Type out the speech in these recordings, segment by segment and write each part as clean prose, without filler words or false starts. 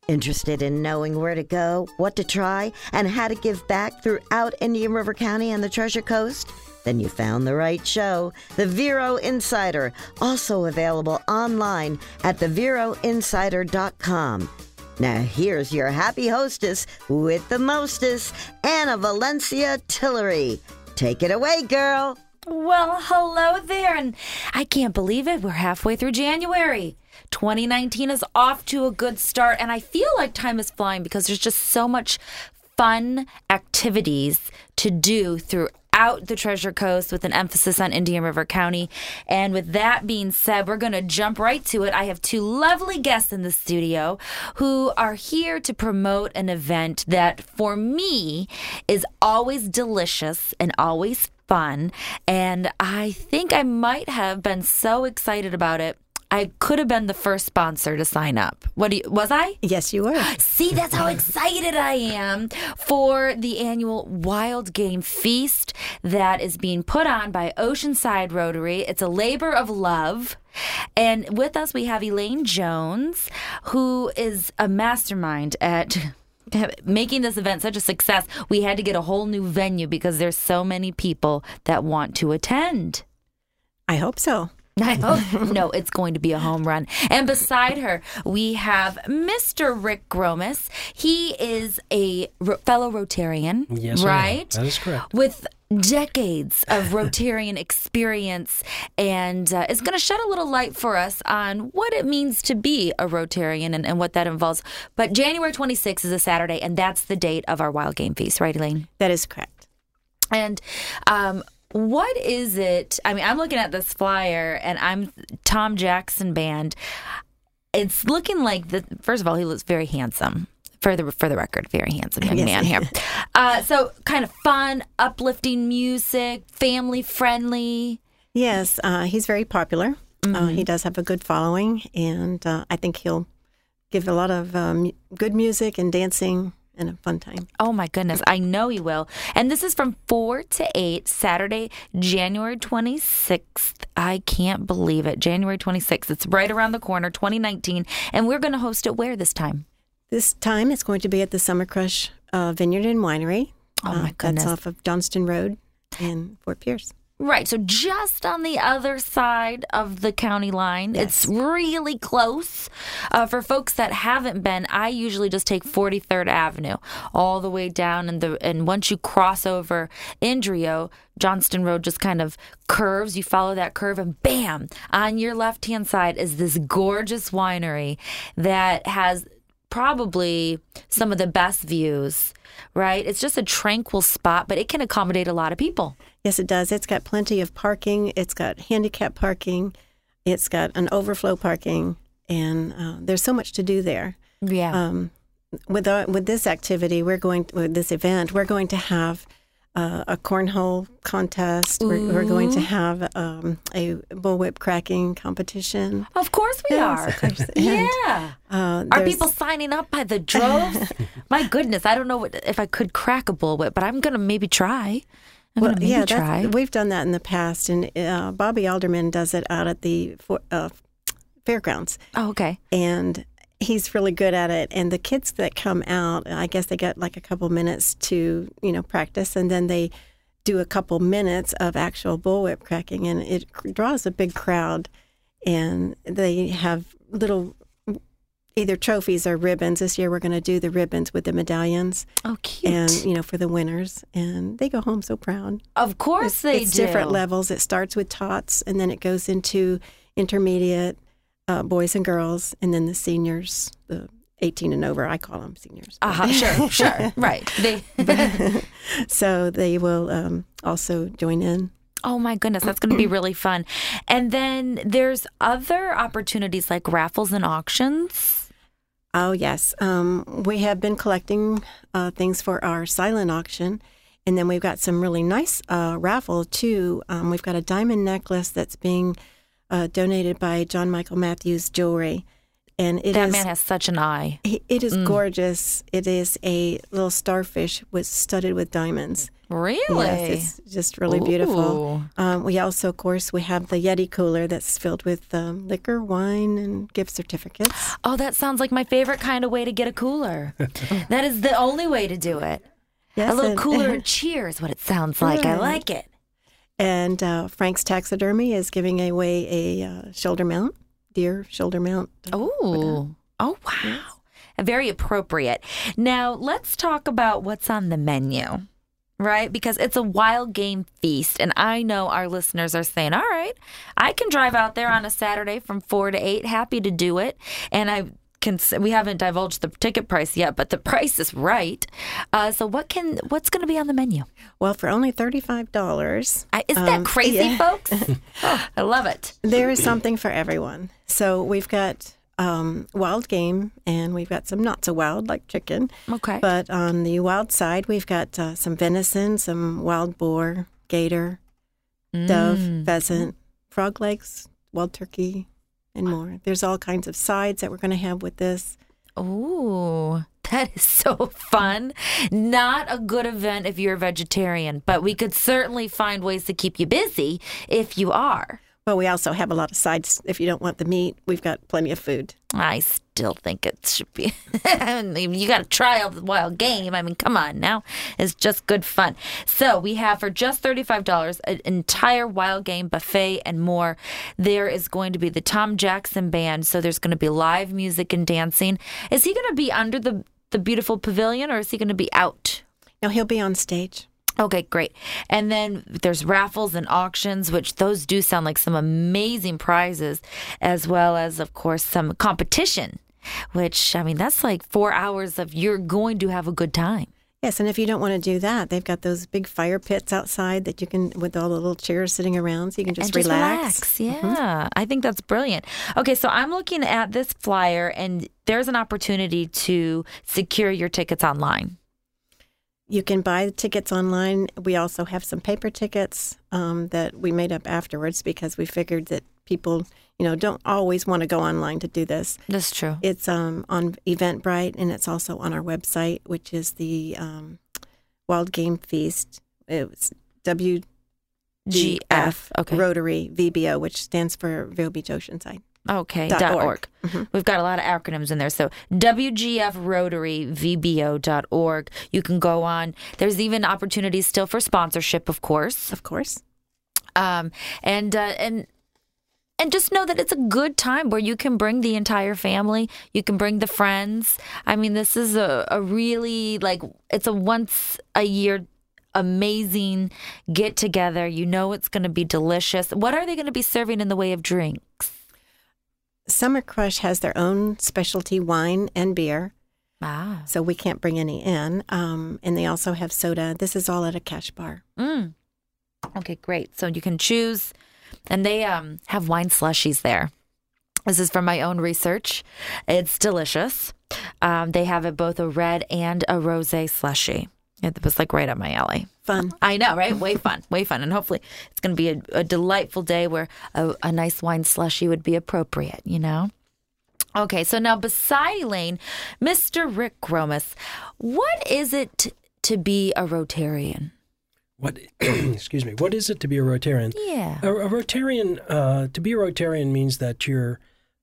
Interested in knowing where to go, what to try, and how to give back throughout Indian River County and the Treasure Coast? Then you found the right show, The Vero Insider, also available online at theveroinsider.com. Now here's your happy hostess with the mostest, Anna Valencia Tillery. Take it away, girl. Well, hello there, and I can't believe it. We're halfway through January. 2019 is off to a good start, and I feel like time is flying because there's just so much fun activities to do throughout the Treasure Coast with an emphasis on Indian River County. And with that being said, we're going to jump right to it. I have two lovely guests in the studio who are here to promote an event that, for me, is always delicious and always fun. And I think I might have been so excited about it, I could have been the first sponsor to sign up. Was I? Yes, you were. See, that's how excited I am for the annual Wild Game Feast that is being put on by Oceanside Rotary. It's a labor of love. And with us, we have Elaine Jones, who is a mastermind at making this event such a success. We had to get a whole new venue because there's so many people that want to attend. I hope so. I hope. No, it's going to be a home run. And beside her, we have Mr. Rick Gromas. He is a fellow Rotarian, yes, right? That is correct. With decades of Rotarian experience, and is going to shed a little light for us on what it means to be a Rotarian and what that involves. But January 26th is a Saturday, and that's the date of our Wild Game Feast, right, Elaine? That is correct. And what is it? I mean, I'm looking at this flyer, and I'm Tom Jackson Band. It's looking like first of all, he looks very handsome. For the record, very handsome young man here. So kind of fun, uplifting music, family friendly. Yes, he's very popular. Mm-hmm. He does have a good following, and I think he'll give a lot of good music and dancing and a fun time. Oh, my goodness. I know he will. And this is from 4 to 8, Saturday, January 26th. I can't believe it. January 26th. It's right around the corner, 2019. And we're going to host it where this time? This time it's going to be at the Summer Crush Vineyard and Winery. Oh, my goodness. That's off of Johnston Road in Fort Pierce. Right. So just on the other side of the county line. Yes. It's really close. For folks that haven't been, I usually just take 43rd Avenue all the way down. And once you cross over Indrio, Johnston Road just kind of curves. You follow that curve and bam, on your left-hand side is this gorgeous winery that has probably some of the best views, right? It's just a tranquil spot, but it can accommodate a lot of people. Yes, it does. It's got plenty of parking. It's got handicap parking. It's got an overflow parking, and there's so much to do there. Yeah. With this activity, with this event, we're going to have a cornhole contest. We're going to have a bullwhip cracking competition. Of course we are. Of course. Yeah. Are people signing up by the droves? My goodness, I don't know if I could crack a bullwhip, but I'm going to maybe try. Try. We've done that in the past, and Bobby Alderman does it out at the fairgrounds. Oh, okay. And he's really good at it. And the kids that come out, I guess they get like a couple minutes to, practice, and then they do a couple minutes of actual bullwhip cracking, and it draws a big crowd. And they have little either trophies or ribbons. This year we're going to do the ribbons with the medallions. Oh, cute. And, for the winners. And they go home so proud. Of course they do. It's different levels. It starts with tots, and then it goes into intermediate, boys and girls, and then the seniors, the 18 and over. I call them seniors. Sure. Right. So they will also join in. Oh, my goodness. That's going to be really fun. And then there's other opportunities like raffles and auctions. Oh, yes. We have been collecting things for our silent auction. And then we've got some really nice raffle, too. We've got a diamond necklace that's being donated by John Michael Matthews Jewelry. And that man has such an eye. It is gorgeous. It is a little starfish studded with diamonds. Really? Yes, it's just really beautiful. We also, of course, we have the Yeti cooler that's filled with liquor, wine, and gift certificates. Oh, that sounds like my favorite kind of way to get a cooler. That is the only way to do it. Yes, A little cooler and cheer is what it sounds like. I like it. And Frank's Taxidermy is giving away a shoulder mount, deer shoulder mount. Oh, wow. Yes. Very appropriate. Now, let's talk about what's on the menu, right? Because it's a wild game feast, and I know our listeners are saying, all right, I can drive out there on a Saturday from 4 to 8, happy to do it. And we haven't divulged the ticket price yet, but the price is right. So what's going to be on the menu? Well, for only $35. Isn't that crazy, folks? Oh, I love it. There is something for everyone. So we've got wild game, and we've got some not so wild, like chicken. Okay. But on the wild side, we've got some venison, some wild boar, gator, dove, pheasant, frog legs, wild turkey, and more. There's all kinds of sides that we're going to have with this. Ooh, that is so fun. Not a good event if you're a vegetarian, but we could certainly find ways to keep you busy if you are. Well, we also have a lot of sides. If you don't want the meat, we've got plenty of food. I still think it should be. You got to try all the wild game. I mean, come on now. It's just good fun. So we have for just $35 an entire wild game buffet and more. There is going to be the Tom Jackson Band. So there's going to be live music and dancing. Is he going to be under the beautiful pavilion, or is he going to be out? No, he'll be on stage. Okay, great. And then there's raffles and auctions, which those do sound like some amazing prizes, as well as, of course, some competition, which, I mean, that's like 4 hours of you're going to have a good time. Yes, and if you don't want to do that, they've got those big fire pits outside that you can, with all the little chairs sitting around, so you can just relax. Yeah, I think that's brilliant. Okay, so I'm looking at this flyer, and there's an opportunity to secure your tickets online. You can buy the tickets online. We also have some paper tickets that we made up afterwards because we figured that people, don't always want to go online to do this. That's true. It's on Eventbrite, and it's also on our website, which is the Wild Game Feast. It's WGF okay. Rotary VBO, which stands for Vero Beach Oceanside. Okay, .org. Mm-hmm. We've got a lot of acronyms in there. So WGFRotaryVBO.org. You can go on. There's even opportunities still for sponsorship, of course. Of course. And just know that it's a good time where you can bring the entire family. You can bring the friends. I mean, this is a really, it's a once a year amazing get together. It's going to be delicious. What are they going to be serving in the way of drinks? Summer Crush has their own specialty wine and beer. Ah. So we can't bring any in. And they also have soda. This is all at a cash bar. Okay, great. So you can choose. And they have wine slushies there. This is from my own research. It's delicious. They have both a red and a rosé slushie. It was right up my alley. Fun. I know, right? Way fun. Way fun. And hopefully it's going to be a delightful day where a nice wine slushie would be appropriate, Okay, so now beside Elaine, Mr. Rick Gromas, what is it to be a Rotarian? Excuse me. What is it to be a Rotarian? Yeah. A Rotarian, to be a Rotarian means that you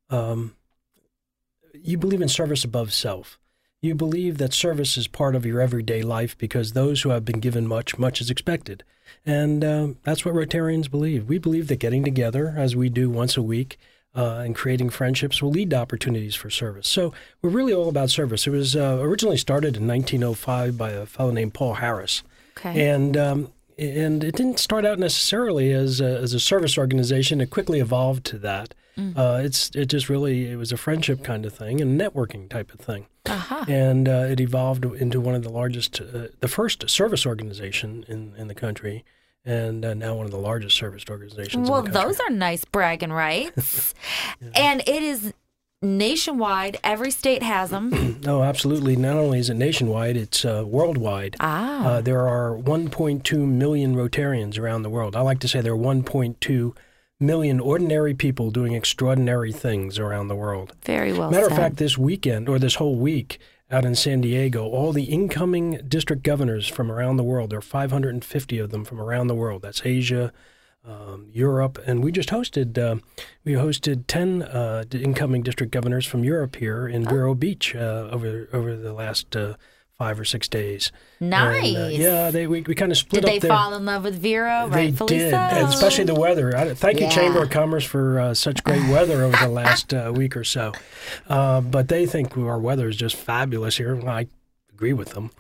believe in service above self. You believe that service is part of your everyday life because those who have been given much, much is expected. And that's what Rotarians believe. We believe that getting together, as we do once a week, and creating friendships will lead to opportunities for service. So we're really all about service. It was originally started in 1905 by a fellow named Paul Harris. Okay. And it didn't start out necessarily as a service organization. It quickly evolved to that. It was a friendship kind of thing and networking type of thing. Uh-huh. And it evolved into one of the largest, the first service organization in the country, and now one of the largest service organizations in the country. Well, those are nice bragging rights. Yeah. And it is nationwide. Every state has them. No, absolutely. Not only is it nationwide, it's worldwide. Ah. There are 1.2 million Rotarians around the world. I like to say there are 1.2 million ordinary people doing extraordinary things around the world. Very well Matter said. of fact, this weekend, or this whole week, out in San Diego, all the incoming district governors from around the world. There are 550 of them from around the world. That's Asia, Europe, and we just hosted 10 incoming district governors from Europe here in Vero Beach over the last 5 or 6 days. Nice. And, we kind of split up. Did they fall in love with Vero? They Rightfully did, so. and especially the weather. Thank you, Chamber of Commerce, for such great weather over the last week or so. But they think our weather is just fabulous here. Well, I agree with them.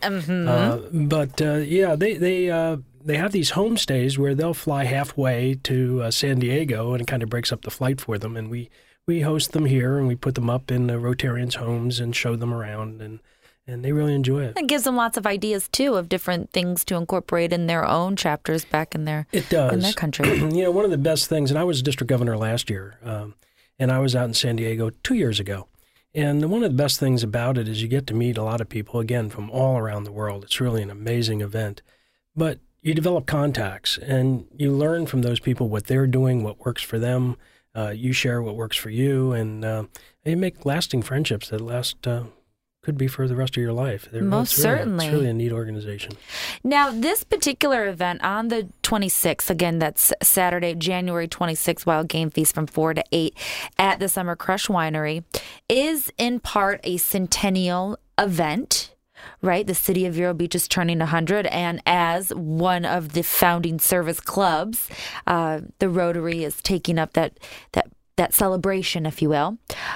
They have these homestays where they'll fly halfway to San Diego, and it kind of breaks up the flight for them. And we host them here, and we put them up in the Rotarians' homes and show them around, and they really enjoy it. It gives them lots of ideas, too, of different things to incorporate in their own chapters back in their country. One of the best things, and I was district governor last year, and I was out in San Diego 2 years ago. And one of the best things about it is you get to meet a lot of people, again, from all around the world. It's really an amazing event. But you develop contacts, and you learn from those people what they're doing, what works for them. You share what works for you, and you make lasting friendships that last could be for the rest of your life. Most certainly. It's really a neat organization. Now, this particular event on the 26th, again, that's Saturday, January 26th, Wild Game Feast from 4 to 8 at the Summer Crush Winery, is in part a centennial event. Right, the city of Vero Beach is turning 100, and as one of the founding service clubs, the Rotary is taking up that celebration, if you will.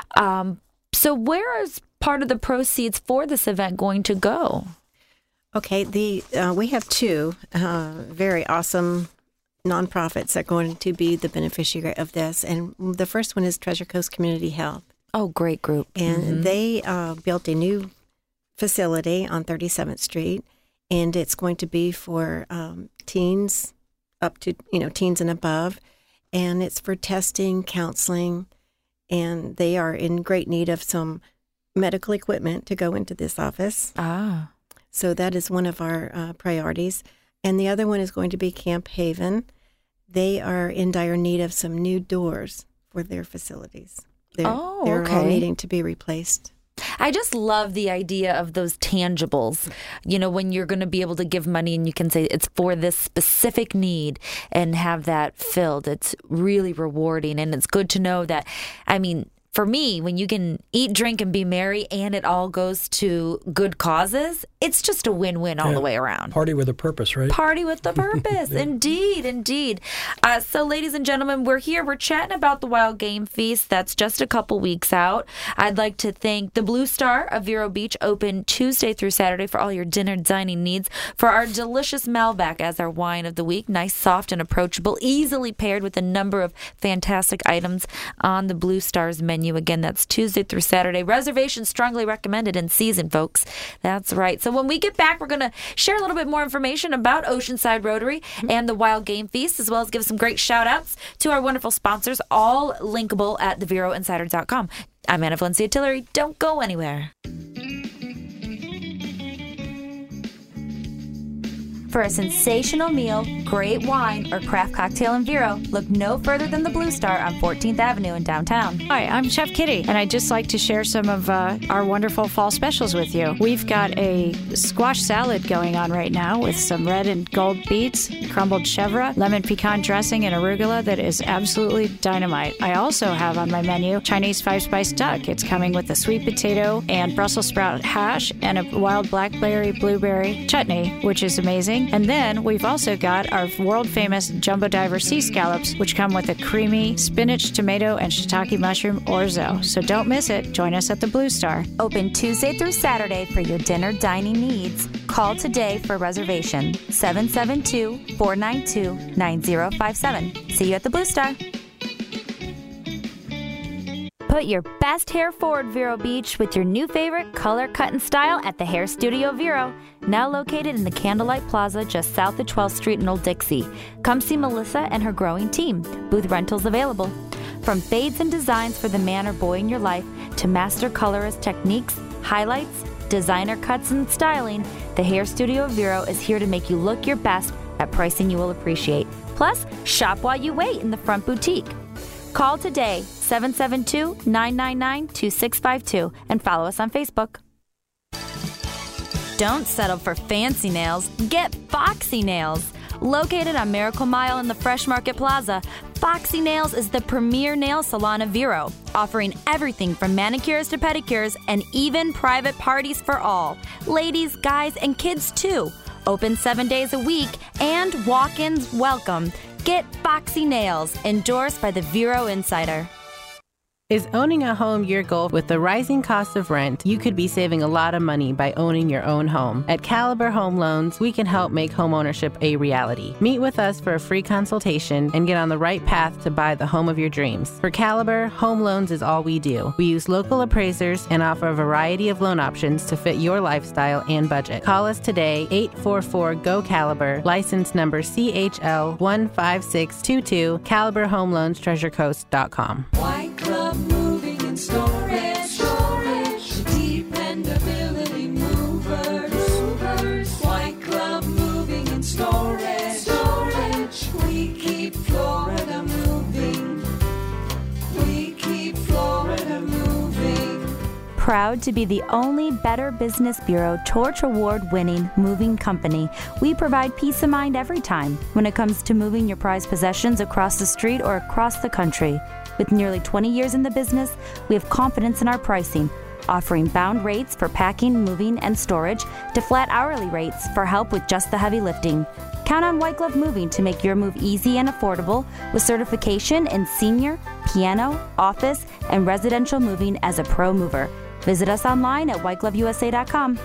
So, where is part of the proceeds for this event going to go? Okay, we have two very awesome nonprofits that are going to be the beneficiary of this, and the first one is Treasure Coast Community Health. Oh, great group! And they built a new facility on 37th Street, and it's going to be for teens up to teens and above, and it's for testing, counseling, and they are in great need of some medical equipment to go into this office. So that is one of our priorities, and the other one is going to be Camp Haven. They are in dire need of some new doors for their facilities. They're all needing to be replaced. I just love the idea of those tangibles, when you're going to be able to give money and you can say it's for this specific need and have that filled. It's really rewarding, and it's good to know that, for me, when you can eat, drink, and be merry, and it all goes to good causes, it's just a win-win all the way around. Party with a purpose, right? Party with a purpose. Indeed. So, ladies and gentlemen, we're here. We're chatting about the Wild Game Feast. That's just a couple weeks out. I'd like to thank the Blue Star of Vero Beach, open Tuesday through Saturday for all your dinner dining needs, for our delicious Malbec as our wine of the week. Nice, soft, and approachable, easily paired with a number of fantastic items on the Blue Star's menu. Again, that's Tuesday through Saturday. Reservations strongly recommended in season, folks. That's right. So when we get back, we're going to share a little bit more information about Oceanside Rotary and the Wild Game Feast, as well as give some great shout-outs to our wonderful sponsors, all linkable at theveroinsider.com. I'm Anna Valencia Tillery. Don't go anywhere. For a sensational meal, great wine, or craft cocktail in Vero, look no further than the Blue Star on 14th Avenue in downtown. Hi, I'm Chef Kitty, and I'd just like to share some of our wonderful fall specials with you. We've got a squash salad going on right now with some red and gold beets, crumbled chèvre, lemon pecan dressing, and arugula that is absolutely dynamite. I also have on my menu Chinese 5-spice duck. It's coming with a sweet potato and Brussels sprout hash and a wild blackberry blueberry chutney, which is amazing. And then we've also got our world-famous Jumbo Diver sea scallops, which come with a creamy spinach, tomato, and shiitake mushroom orzo. So don't miss it. Join us at the Blue Star. Open Tuesday through Saturday for your dinner dining needs. Call today for reservation, 772-492-9057. See you at the Blue Star. Put your best hair forward, Vero Beach, with your new favorite color, cut, and style at the Hair Studio Vero, now located in the Candlelight Plaza just south of 12th Street in Old Dixie. Come see Melissa and her growing team. Booth rentals available. From fades and designs for the man or boy in your life to master colorist techniques, highlights, designer cuts, and styling, the Hair Studio Vero is here to make you look your best at pricing you will appreciate. Plus, shop while you wait in the front boutique. Call today, 772-999-2652, and follow us on Facebook. Don't settle for fancy nails. Get Foxy Nails. Located on Miracle Mile in the Fresh Market Plaza, Foxy Nails is the premier nail salon of Vero, offering everything from manicures to pedicures and even private parties for all. Ladies, guys, and kids too. Open 7 days a week and walk-ins welcome. Get Foxy Nails, endorsed by the Vero Insider. Is owning a home your goal? With the rising cost of rent, you could be saving a lot of money by owning your own home. At Caliber Home Loans, we can help make homeownership a reality. Meet with us for a free consultation and get on the right path to buy the home of your dreams. For Caliber, home loans is all we do. We use local appraisers and offer a variety of loan options to fit your lifestyle and budget. Call us today, 844-GO-CALIBER, license number CHL15622, Caliber Home Loans, TreasureCoast.com. White Glove Moving and Storage, dependability movers. White Glove Moving and Storage. We keep Florida moving. We keep Florida moving. Proud to be the only Better Business Bureau Torch Award-winning moving company, we provide peace of mind every time when it comes to moving your prized possessions across the street or across the country. With nearly 20 years in the business, we have confidence in our pricing, offering bound rates for packing, moving, and storage to flat hourly rates for help with just the heavy lifting. Count on White Glove Moving to make your move easy and affordable with certification in senior, piano, office, and residential moving as a pro mover. Visit us online at whitegloveusa.com.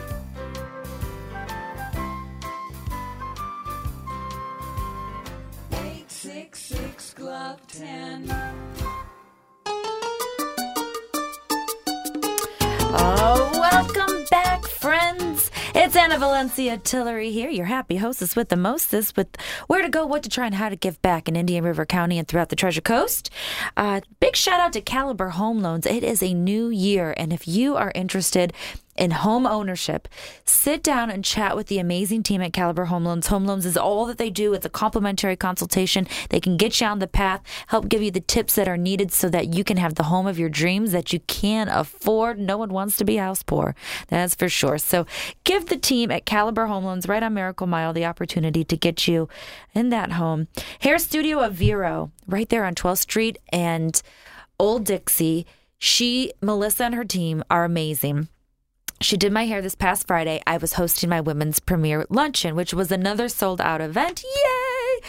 866 Glove 10. Oh, welcome back, friends. It's Anna Valencia Tillery here, your happy hostess with the mostest, with where to go, what to try, and how to give back in Indian River County and throughout the Treasure Coast. Big shout out to Caliber Home Loans. It is a new year, and if you are interested in home ownership, sit down and chat with the amazing team at Caliber Home Loans. Home Loans is all that they do. It's a complimentary consultation. They can get you on the path, help give you the tips that are needed so that you can have the home of your dreams that you can afford. No one wants to be house poor. That's for sure. So give the team at Caliber Home Loans right on Miracle Mile the opportunity to get you in that home. Hair Studio of Vero, right there on 12th Street and Old Dixie. Melissa and her team are amazing. She did my hair this past Friday. I was hosting my women's premiere luncheon, which was another sold out event. Yay!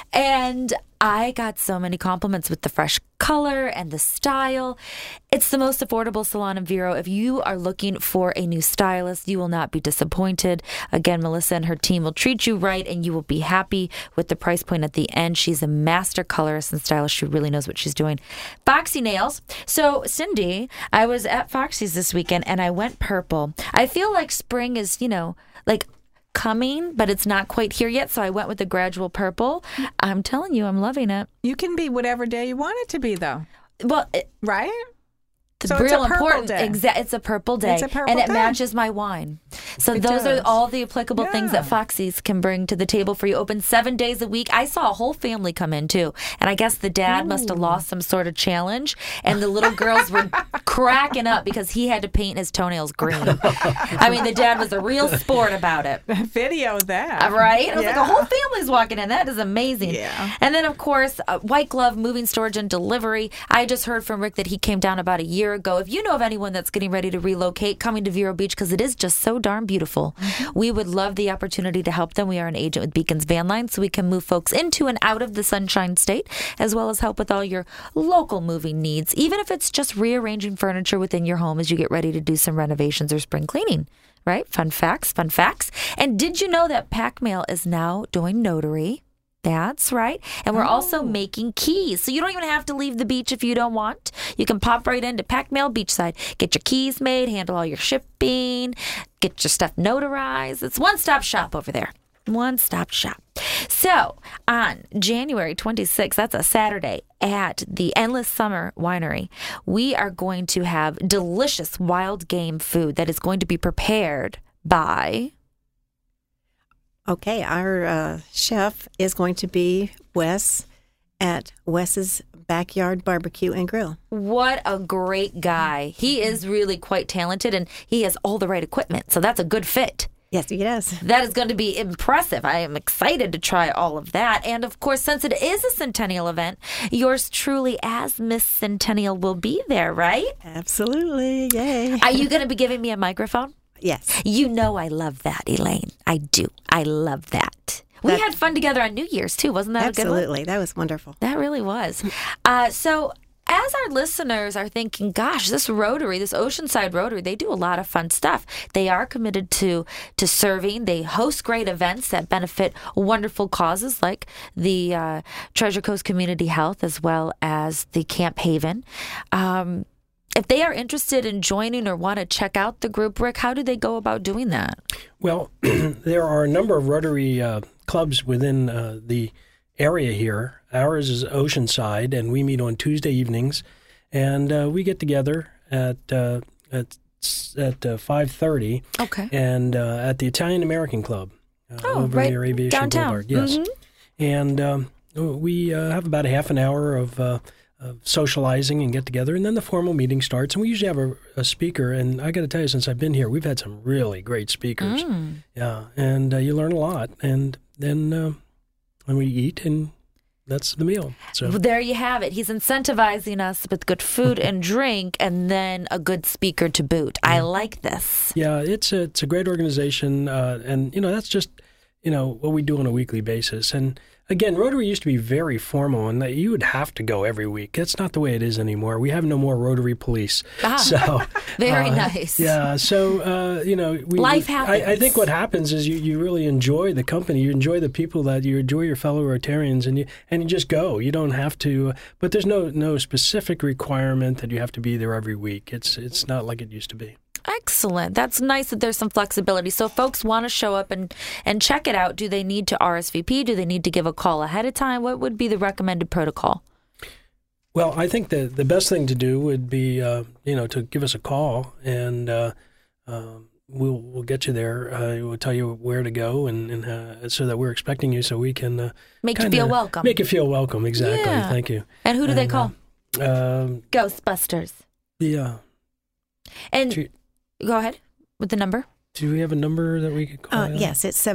And I got so many compliments with the fresh color and the style. It's the most affordable salon in Vero. If you are looking for a new stylist, you will not be disappointed. Again, Melissa and her team will treat you right, and you will be happy with the price point at the end. She's a master colorist and stylist. She really knows what she's doing. Foxy Nails. So, Cindy, I was at Foxy's this weekend, and I went purple. I feel like spring is, like coming, but it's not quite here yet, so I went with the gradual purple. I'm telling you, I'm loving it. You can be whatever day you want it to be, though. Well, right? It's so real it's a important. Day. It's a purple day. It's a purple and it day. matches my wine. So those are all the applicable things that Foxy's can bring to the table for you. Open 7 days a week. I saw a whole family come in too. And I guess the dad must have lost some sort of challenge. And the little girls were cracking up because he had to paint his toenails green. I mean, the dad was a real sport about it. Video that. Right? I was like, a whole family's walking in. That is amazing. Yeah. And then, of course, White Glove Moving, Storage, and Delivery. I just heard from Rick that he came down about a year ago. If you know of anyone that's getting ready to relocate, coming to Vero Beach, because it is just so darn beautiful, we would love the opportunity to help them. We are an agent with Beacons Van Line, so we can move folks into and out of the Sunshine State, as well as help with all your local moving needs, even if it's just rearranging furniture within your home as you get ready to do some renovations or spring cleaning. Right? Fun facts. And did you know that Pack Mail is now doing notary? That's right. And we're also making keys. So you don't even have to leave the beach if you don't want. You can pop right into Pack Mail Beachside, get your keys made, handle all your shipping, get your stuff notarized. It's one-stop shop over there. One-stop shop. So on January 26th, that's a Saturday, at the Endless Summer Winery, we are going to have delicious wild game food that is going to be prepared by... Okay, our chef is going to be Wes at Wes's Backyard Barbecue and Grill. What a great guy. He is really quite talented, and he has all the right equipment, so that's a good fit. Yes, he does. That is going to be impressive. I am excited to try all of that. And of course, since it is a Centennial event, yours truly as Miss Centennial will be there, right? Absolutely. Yay. Are you going to be giving me a microphone? Yes. You know I love that, Elaine. I do. I love that. We had fun together on New Year's, too. Wasn't that a good one? Absolutely. That was wonderful. That really was. So as our listeners are thinking, gosh, this Rotary, this Oceanside Rotary, they do a lot of fun stuff. They are committed to serving. They host great events that benefit wonderful causes like the Treasure Coast Community Health as well as the Camp Haven. If they are interested in joining or want to check out the group, Rick, how do they go about doing that? Well, there are a number of Rotary clubs within the area here. Ours is Oceanside, and we meet on Tuesday evenings, and we get together at 5:30. Okay. And at the Italian American Club over right near Aviation downtown. Boulevard. Yes. Mm-hmm. And we have about a half an hour of socializing and get together, and then the formal meeting starts. And we usually have a speaker. And I got to tell you, since I've been here, we've had some really great speakers. Yeah, and you learn a lot. And then when we eat, and that's the meal. So Well, there you have it. He's incentivizing us with good food and drink, and then a good speaker to boot. I like this. yeah, it's a great organization, and that's just what we do on a weekly basis. And again, Rotary used to be very formal, and that you would have to go every week. That's not the way it is anymore. We have no more Rotary police. So Very nice. Yeah, so Life happens. I think what happens is you really enjoy the company, you enjoy the people, that you enjoy your fellow Rotarians, and you just go. You don't have to, but there's no specific requirement that you have to be there every week. It's not like it used to be. Excellent. That's nice that there's some flexibility. So if folks want to show up and check it out, do they need to RSVP? Do they need to give a call ahead of time? What would be the recommended protocol? Well, I think the best thing to do would be, to give us a call, and we'll get you there. We'll tell you where to go, and so that we're expecting you, so we can Make you feel welcome. Make you feel welcome. Exactly. Yeah. Thank you. And who do they call? Ghostbusters. Yeah. And go ahead with the number. Do we have a number that we could call? Yes, it's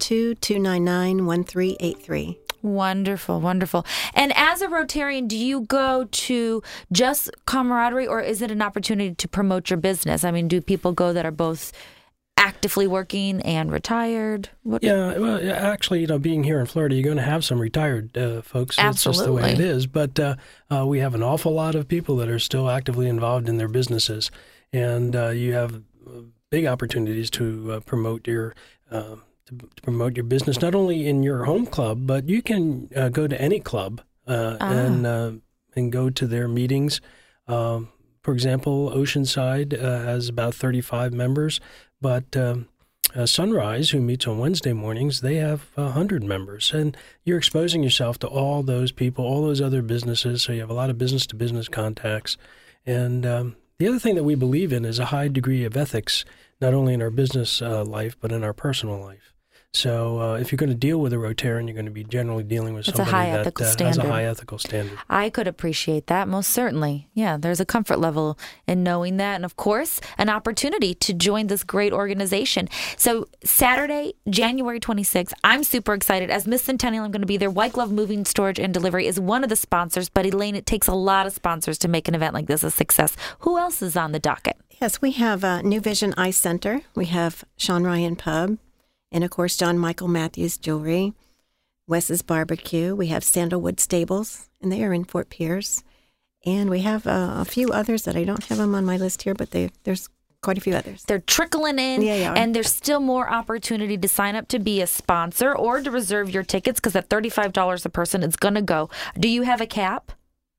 772-299-1383. Wonderful, wonderful. And as a Rotarian, do you go to just camaraderie, or is it an opportunity to promote your business? I mean, do people go that are both actively working and retired? Yeah, well, actually, being here in Florida, you're going to have some retired folks. It's just the way it is. But we have an awful lot of people that are still actively involved in their businesses, and you have big opportunities to promote your business, not only in your home club, but you can go to any club and go to their meetings. For example, Oceanside has about 35 members, but Sunrise, who meets on Wednesday mornings, they have 100 members. And you're exposing yourself to all those people, all those other businesses, so you have a lot of business-to-business contacts. And the other thing that we believe in is a high degree of ethics, not only in our business life, but in our personal life. So if you're going to deal with a Rotarian, you're going to be generally dealing with somebody that has a high ethical standard. I could appreciate that, most certainly. Yeah, there's a comfort level in knowing that. And of course, an opportunity to join this great organization. So Saturday, January 26th, I'm super excited. As Miss Centennial, I'm going to be there. White Glove Moving, Storage, and Delivery is one of the sponsors. But Elaine, it takes a lot of sponsors to make an event like this a success. Who else is on the docket? Yes, we have New Vision Eye Center. We have Sean Ryan Pub. And, of course, John Michael Matthews Jewelry, Wes's Barbecue. We have Sandalwood Stables, and they are in Fort Pierce. And we have a few others that I don't have them on my list here, but there's quite a few others. They're trickling in, and there's still more opportunity to sign up to be a sponsor or to reserve your tickets, because at $35 a person, it's going to go. Do you have a cap?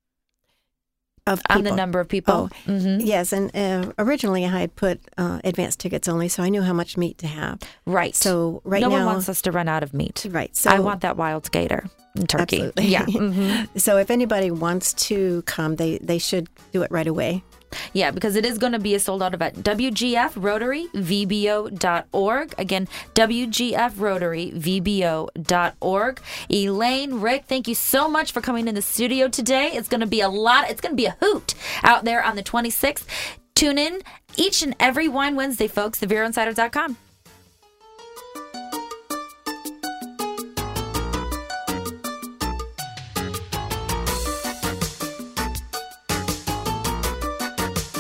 On the number of people? Yes, and originally I had put advanced tickets only, so I knew how much meat to have. Right. So now... No one wants us to run out of meat. Right. So I want that wild gator and turkey. Absolutely. Yeah. So if anybody wants to come, they should do it right away. Yeah, because it is going to be a sold-out event. WGFRotaryVBO.org. Again, WGFRotaryVBO.org. Elaine, Rick, thank you so much for coming in the studio today. It's going to be it's going to be a hoot out there on the 26th. Tune in each and every Wine Wednesday, folks, TheVeroInsider.com.